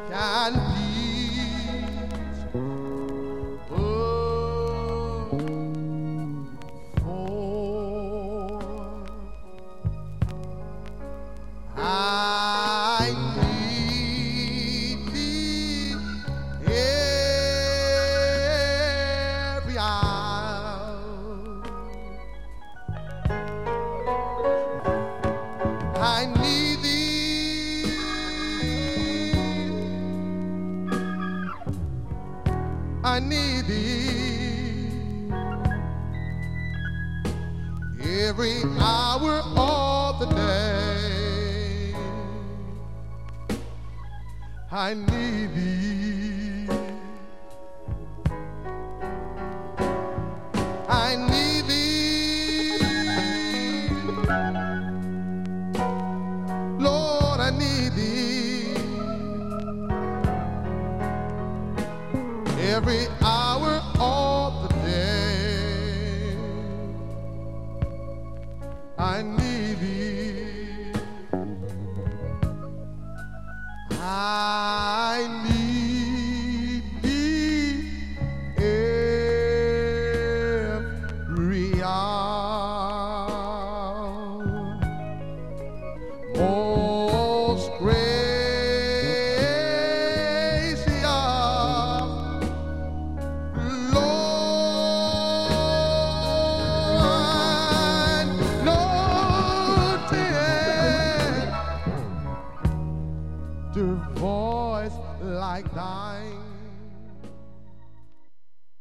can please. Oh, for I need thee every hour. I need thee. I need thee every hour of the day. I need thee. I need thee. Lord, I need thee every hour of the day. I need thee. I need thee every hour. Most gracious Lord, noted the voice like thine.